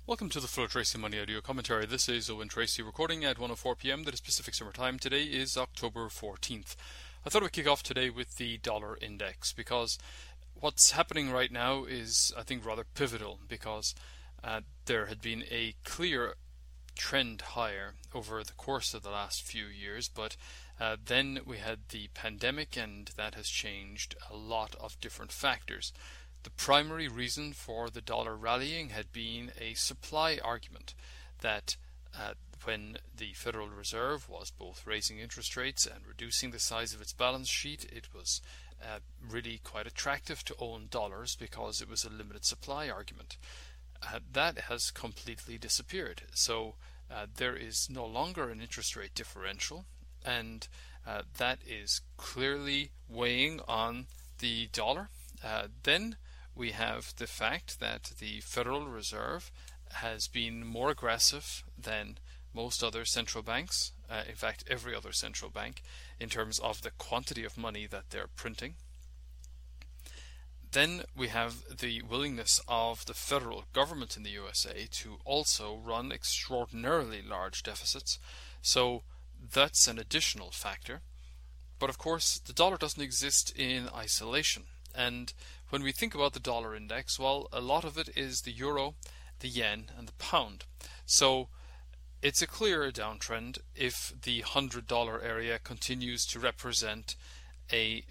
Welcome to the Flow Tracy Money Audio Commentary. This is Owen Tracy recording at 1:04 p.m. That is Pacific Summer Time. Today is October 14th. I thought we'd kick off today with the dollar index because what's happening right now is, I think, rather pivotal because there had been a clear trend higher over the course of the last few years, but then we had the pandemic and that has changed a lot of different factors. The primary reason for the dollar rallying had been a supply argument that when the Federal Reserve was both raising interest rates and reducing the size of its balance sheet, it was really quite attractive to own dollars because it was a limited supply argument. That has completely disappeared. So there is no longer an interest rate differential, and that is clearly weighing on the dollar. Then we have the fact that the Federal Reserve has been more aggressive than most other central banks, in fact every other central bank, in terms of the quantity of money that they're printing. Then we have the willingness of the federal government in the USA to also run extraordinarily large deficits, so that's an additional factor. But of course the dollar doesn't exist in isolation, and when we think about the dollar index, well, a lot of it is the euro, the yen, and the pound. So it's a clear downtrend if the $100 area continues to represent an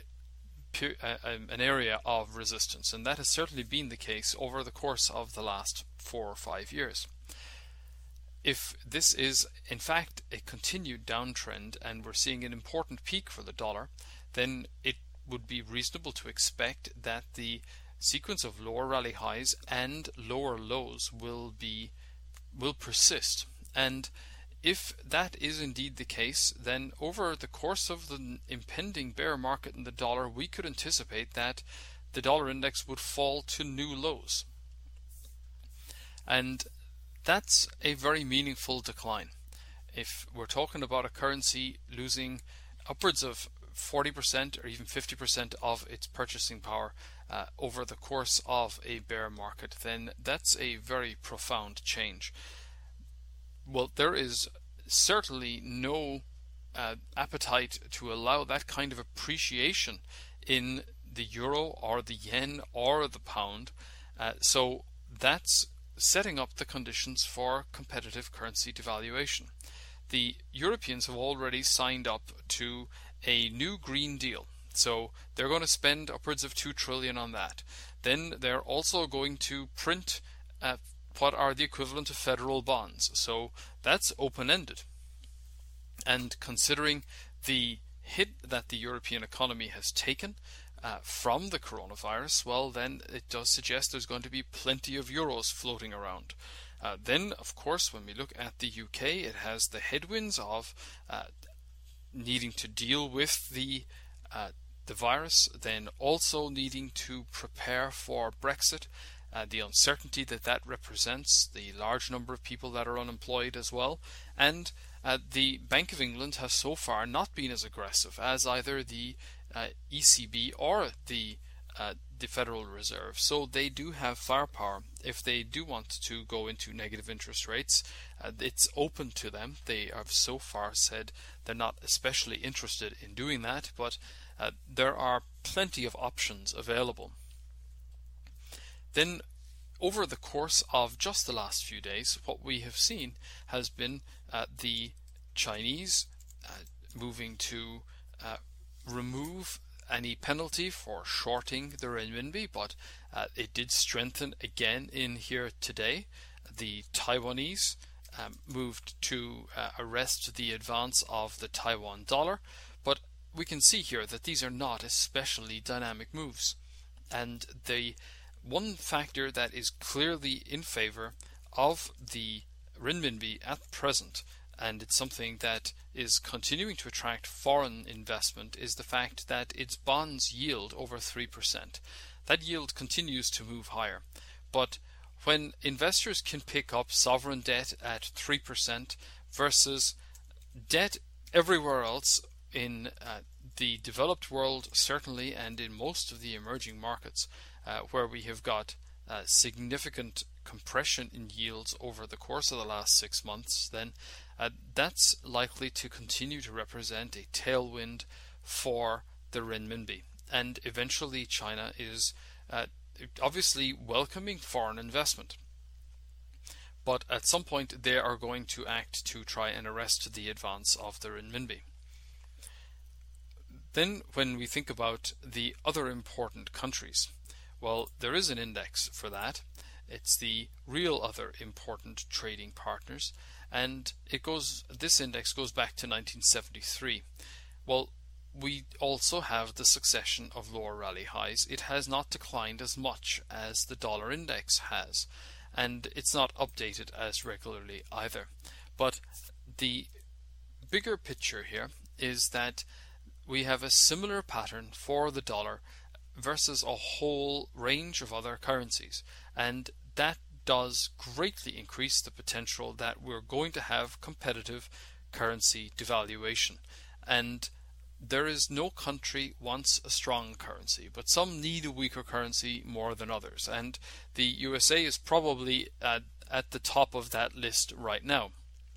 area of resistance, and that has certainly been the case over the course of the last 4 or 5 years. If this is in fact a continued downtrend and we're seeing an important peak for the dollar, then it would be reasonable to expect that the sequence of lower rally highs and lower lows will persist. And if that is indeed the case, then over the course of the impending bear market in the dollar, we could anticipate that the dollar index would fall to new lows. And that's a very meaningful decline. If we're talking about a currency losing upwards of 40% or even 50% of its purchasing power over the course of a bear market, then that's a very profound change. Well, there is certainly no appetite to allow that kind of appreciation in the euro or the yen or the pound, so that's setting up the conditions for competitive currency devaluation. The Europeans have already signed up to a new Green Deal. So they're going to spend upwards of $2 trillion on that. Then they're also going to print what are the equivalent of federal bonds. So that's open-ended. And considering the hit that the European economy has taken from the coronavirus, well, then it does suggest there's going to be plenty of euros floating around. Then, of course, when we look at the UK, it has the headwinds of needing to deal with the virus, then also needing to prepare for Brexit, the uncertainty that represents, the large number of people that are unemployed as well, and the Bank of England has so far not been as aggressive as either the ECB or the Federal Reserve. So they do have firepower if they do want to go into negative interest rates. It's open to them. They have so far said they're not especially interested in doing that, but there are plenty of options available. Then over the course of just the last few days, what we have seen has been the Chinese moving to remove any penalty for shorting the renminbi, but it did strengthen again in here today. The Taiwanese moved to arrest the advance of the Taiwan dollar, but we can see here that these are not especially dynamic moves. And the one factor that is clearly in favor of the renminbi at present, and it's something that is continuing to attract foreign investment, is the fact that its bonds yield over 3%. That yield continues to move higher. But when investors can pick up sovereign debt at 3% versus debt everywhere else in the developed world, certainly, and in most of the emerging markets, where we have got significant compression in yields over the course of the last 6 months, then that's likely to continue to represent a tailwind for the renminbi. And eventually China is obviously welcoming foreign investment. But at some point they are going to act to try and arrest the advance of the renminbi. Then when we think about the other important countries, well, there is an index for that. It's the real other important trading partners, and this index goes back to 1973. Well, we also have the succession of lower rally highs. It has not declined as much as the dollar index has, and it's not updated as regularly either. But the bigger picture here is that we have a similar pattern for the dollar versus a whole range of other currencies, and that does greatly increase the potential that we're going to have competitive currency devaluation. And there is no country wants a strong currency, but some need a weaker currency more than others, and the USA is probably at the top of that list right now.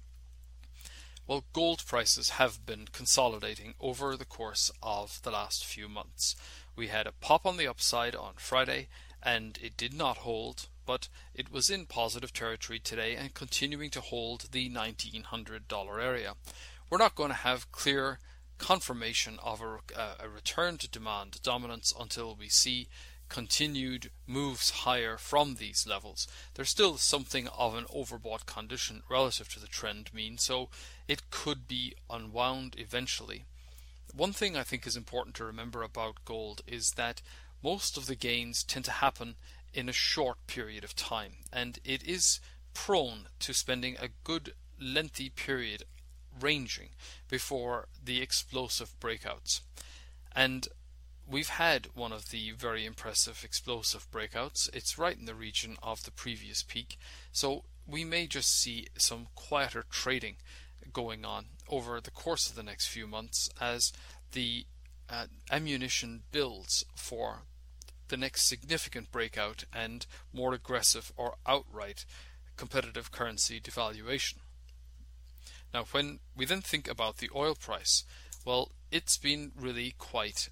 Well, gold prices have been consolidating over the course of the last few months. We had a pop on the upside on Friday, and it did not hold, but it was in positive territory today and continuing to hold the $1,900 area. We're not going to have clear confirmation of a return to demand dominance until we see continued moves higher from these levels. There's still something of an overbought condition relative to the trend mean, so it could be unwound eventually. One thing I think is important to remember about gold is that most of the gains tend to happen in a short period of time, and it is prone to spending a good lengthy period ranging before the explosive breakouts. And we've had one of the very impressive explosive breakouts. It's right in the region of the previous peak, so we may just see some quieter trading going on over the course of the next few months as the ammunition builds for the next significant breakout and more aggressive or outright competitive currency devaluation. Now, when we then think about the oil price, well, it's been really quite,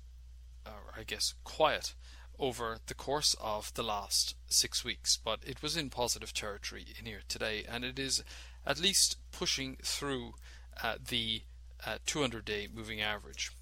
quiet over the course of the last 6 weeks, but it was in positive territory in here today, and it is at least pushing through the 200-day moving average.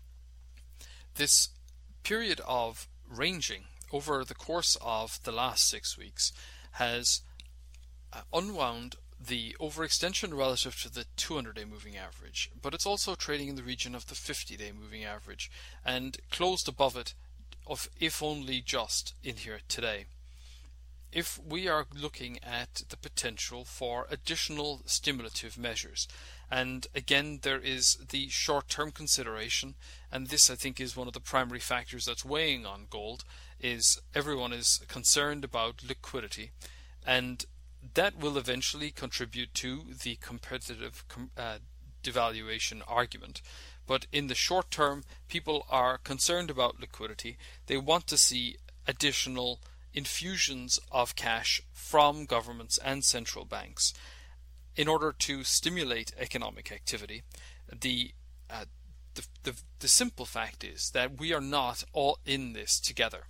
This period of ranging over the course of the last 6 weeks has unwound the overextension relative to the 200-day moving average, but it's also trading in the region of the 50-day moving average and closed above it, if only just in here today. If we are looking at the potential for additional stimulative measures, and again there is the short-term consideration, and this I think is one of the primary factors that's weighing on gold, is everyone is concerned about liquidity, and that will eventually contribute to the competitive devaluation argument. But in the short term, people are concerned about liquidity. They want to see additional infusions of cash from governments and central banks in order to stimulate economic activity. The simple fact is that we are not all in this together.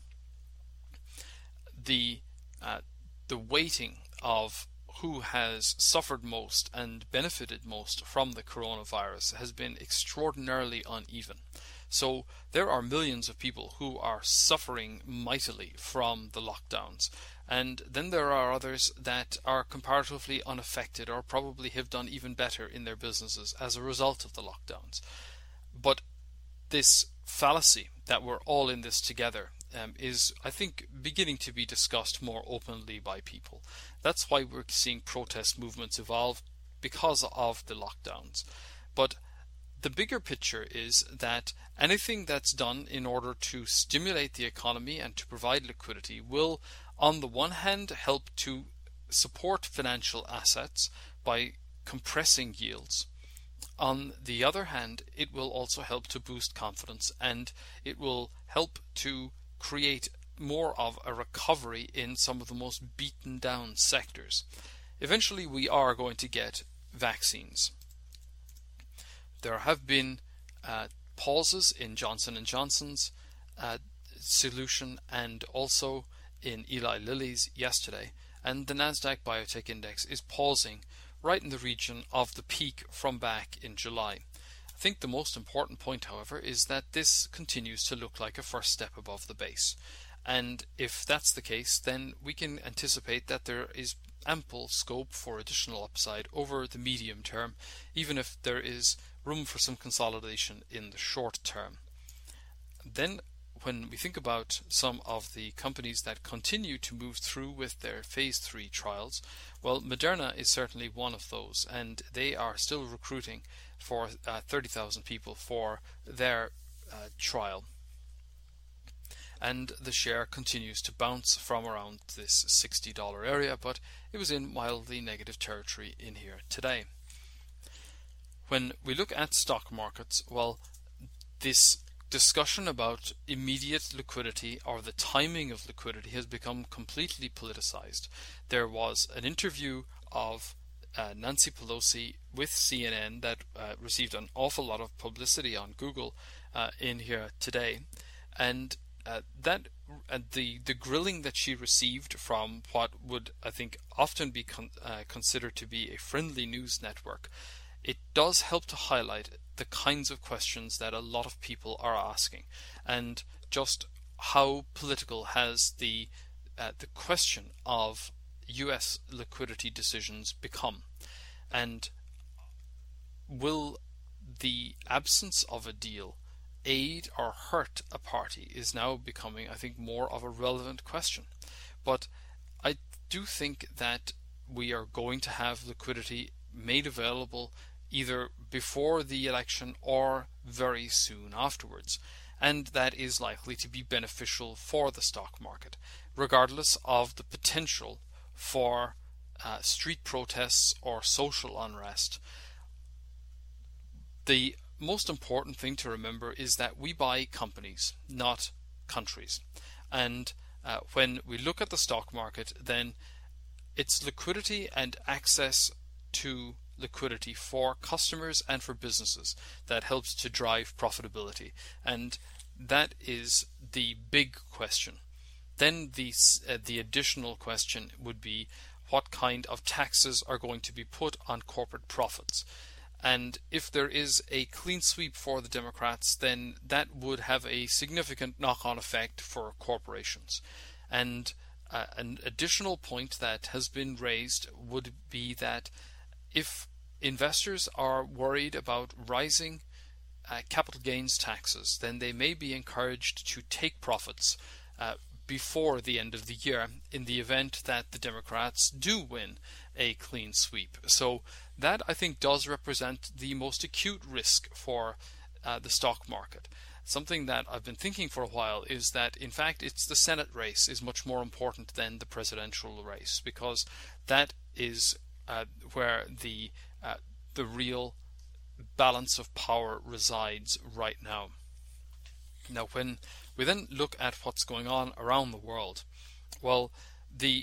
The weighting of who has suffered most and benefited most from the coronavirus has been extraordinarily uneven. So there are millions of people who are suffering mightily from the lockdowns, and then there are others that are comparatively unaffected or probably have done even better in their businesses as a result of the lockdowns. But this fallacy that we're all in this together is, I think, beginning to be discussed more openly by people. That's why we're seeing protest movements evolve, because of the lockdowns. But the bigger picture is that anything that's done in order to stimulate the economy and to provide liquidity will, on the one hand, help to support financial assets by compressing yields. On the other hand, it will also help to boost confidence, and it will help to create more of a recovery in some of the most beaten down sectors. Eventually we are going to get vaccines. There have been pauses in Johnson & Johnson's solution and also in Eli Lilly's yesterday, and the Nasdaq Biotech Index is pausing right in the region of the peak from back in July. I think the most important point, however, is that this continues to look like a first step above the base. And if that's the case, then we can anticipate that there is ample scope for additional upside over the medium term, even if there is room for some consolidation in the short term. Then when we think about some of the companies that continue to move through with their phase 3 trials, well, Moderna is certainly one of those, and they are still recruiting for 30,000 people for their trial. And the share continues to bounce from around this $60 area, but it was in mildly negative territory in here today. When we look at stock markets, well, this discussion about immediate liquidity or the timing of liquidity has become completely politicized. There was an interview of Nancy Pelosi with CNN that received an awful lot of publicity on Google in here today, and the grilling that she received from what would, I think, often be considered to be a friendly news network, it does help to highlight the kinds of questions that a lot of people are asking, and just how political has the question of US liquidity decisions become. And will the absence of a deal aid or hurt a party is now becoming, I think, more of a relevant question. But I do think that we are going to have liquidity made available either before the election or very soon afterwards, and that is likely to be beneficial for the stock market, regardless of the potential for street protests or social unrest. The most important thing to remember is that we buy companies, not countries. And when we look at the stock market, then it's liquidity and access to liquidity for customers and for businesses that helps to drive profitability. And that is the big question. Then the additional question would be what kind of taxes are going to be put on corporate profits. And if there is a clean sweep for the Democrats, then that would have a significant knock-on effect for corporations. And an additional point that has been raised would be that if investors are worried about rising capital gains taxes, then they may be encouraged to take profits before the end of the year in the event that the Democrats do win a clean sweep. So that, I think, does represent the most acute risk for the stock market. Something that I've been thinking for a while is that, in fact, it's the Senate race is much more important than the presidential race, because that is where the real balance of power resides right now. Now, when we then look at what's going on around the world, well, the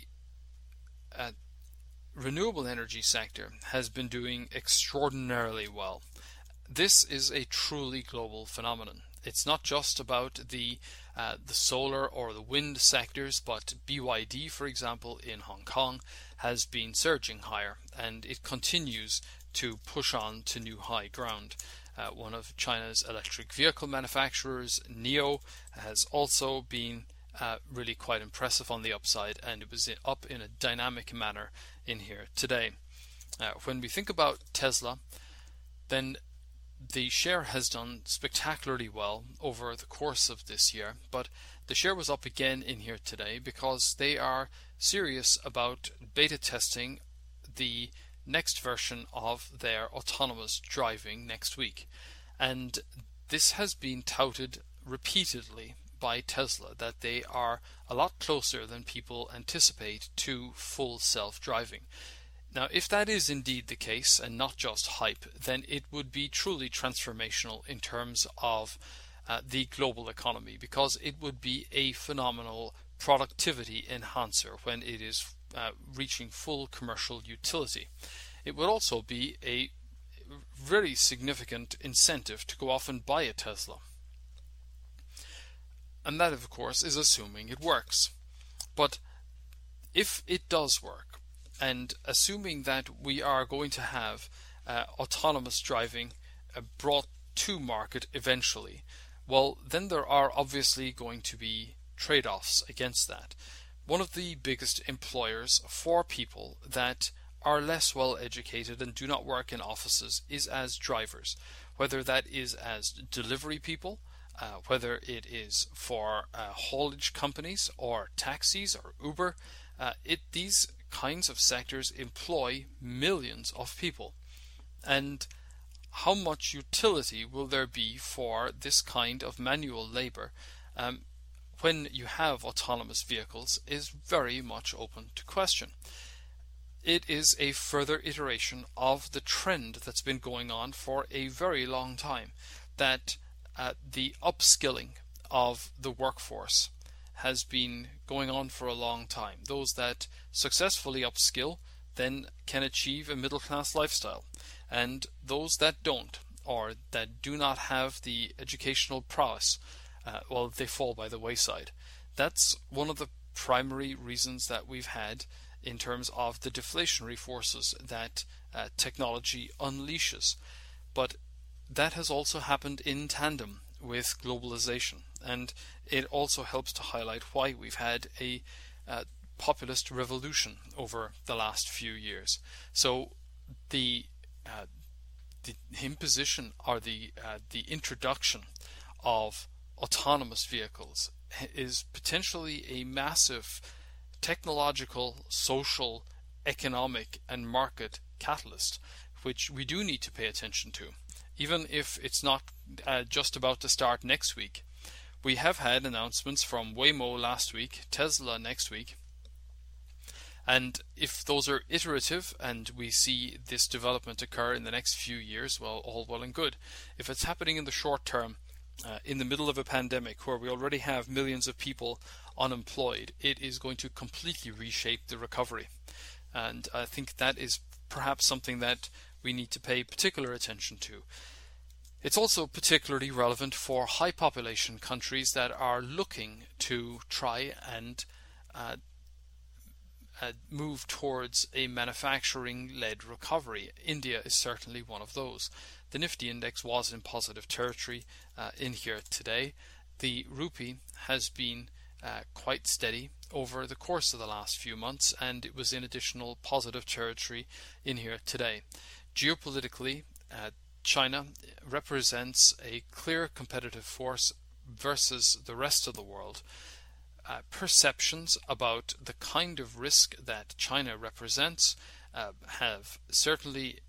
renewable energy sector has been doing extraordinarily well. This is a truly global phenomenon. It's not just about the solar or the wind sectors, but BYD, for example, in Hong Kong, has been surging higher, and it continues to push on to new high ground. One of China's electric vehicle manufacturers, NIO, has also been really quite impressive on the upside, and it was up in a dynamic manner in here today. When we think about Tesla, then the share has done spectacularly well over the course of this year, but the share was up again in here today because they are serious about beta testing the next version of their autonomous driving next week. And this has been touted repeatedly by Tesla, that they are a lot closer than people anticipate to full self-driving. Now, if that is indeed the case and not just hype, then it would be truly transformational in terms of the global economy, because it would be a phenomenal productivity enhancer when it is reaching full commercial utility. It would also be a very significant incentive to go off and buy a Tesla. And that, of course, is assuming it works. But if it does work, and assuming that we are going to have autonomous driving brought to market eventually, well, then there are obviously going to be trade-offs against that. One of the biggest employers for people that are less well educated and do not work in offices is as drivers, whether that is as delivery people, whether it is for haulage companies or taxis or Uber. These kinds of sectors employ millions of people. And how much utility will there be for this kind of manual labor when you have autonomous vehicles is very much open to question. It is a further iteration of the trend that's been going on for a very long time, that the upskilling of the workforce has been going on for a long time. Those that successfully upskill then can achieve a middle-class lifestyle, and those that don't, or that do not have the educational prowess, well, they fall by the wayside. That's one of the primary reasons that we've had in terms of the deflationary forces that technology unleashes. But that has also happened in tandem with globalization, and it also helps to highlight why we've had a populist revolution over the last few years. So the imposition or the introduction of autonomous vehicles is potentially a massive technological, social, economic and market catalyst, which we do need to pay attention to, even if it's not just about to start next week. We have had announcements from Waymo last week, Tesla next week, and if those are iterative and we see this development occur in the next few years, well, all well and good. If it's happening in the short term, in the middle of a pandemic where we already have millions of people unemployed, it is going to completely reshape the recovery. And I think that is perhaps something that we need to pay particular attention to. It's also particularly relevant for high population countries that are looking to try and move towards a manufacturing-led recovery. India is certainly one of those. The Nifty index was in positive territory in here today. The rupee has been quite steady over the course of the last few months, and it was in additional positive territory in here today. Geopolitically, China represents a clear competitive force versus the rest of the world. Perceptions about the kind of risk that China represents have certainly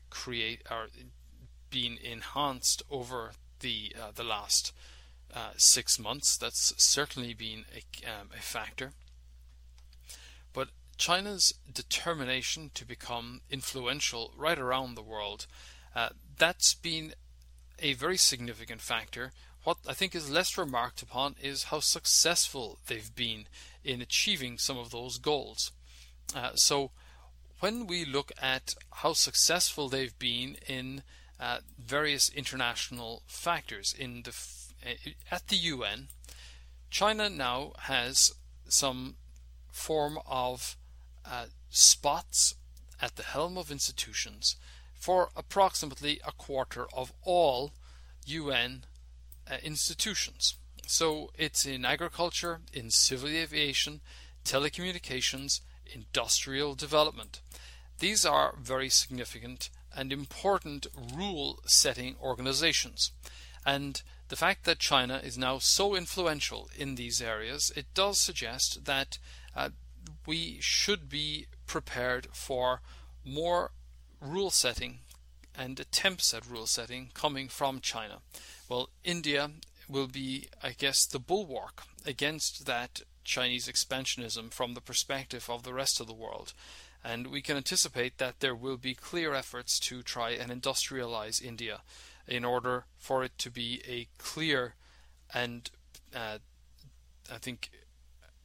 been enhanced over the last 6 months. That's certainly been a factor. But China's determination to become influential right around the world, that's been a very significant factor. What I think is less remarked upon is how successful they've been in achieving some of those goals. So when we look at how successful they've been in various international factors at the UN, China now has some form of spots at the helm of institutions for approximately a quarter of all UN institutions. So it's in agriculture, in civil aviation, telecommunications, industrial development. These are very significant and important rule-setting organizations. And the fact that China is now so influential in these areas, it does suggest that we should be prepared for more rule-setting and attempts at rule-setting coming from China. Well, India will be, I guess, the bulwark against that Chinese expansionism from the perspective of the rest of the world. And we can anticipate that there will be clear efforts to try and industrialize India in order for it to be a clear and, I think,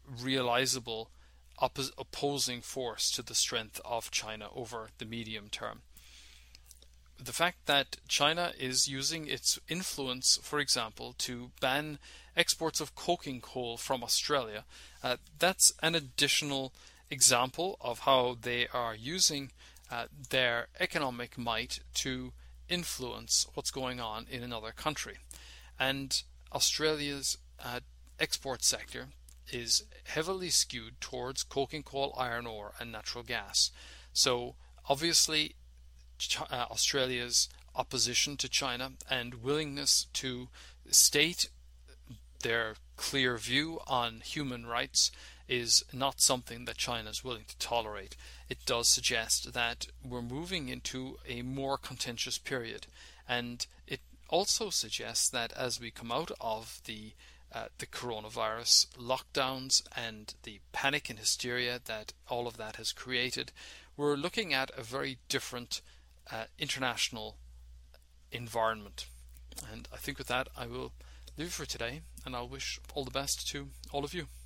realizable opposing force to the strength of China over the medium term. The fact that China is using its influence, for example, to ban exports of coking coal from Australia, that's an additional example of how they are using their economic might to influence what's going on in another country. And Australia's export sector is heavily skewed towards coking coal, iron ore, and natural gas. So obviously Australia's opposition to China and willingness to state their clear view on human rights is not something that China is willing to tolerate. It does suggest that we're moving into a more contentious period, and it also suggests that as we come out of the coronavirus lockdowns and the panic and hysteria that all of that has created, we're looking at a very different international environment. And I think with that I will leave it for today, and I'll wish all the best to all of you.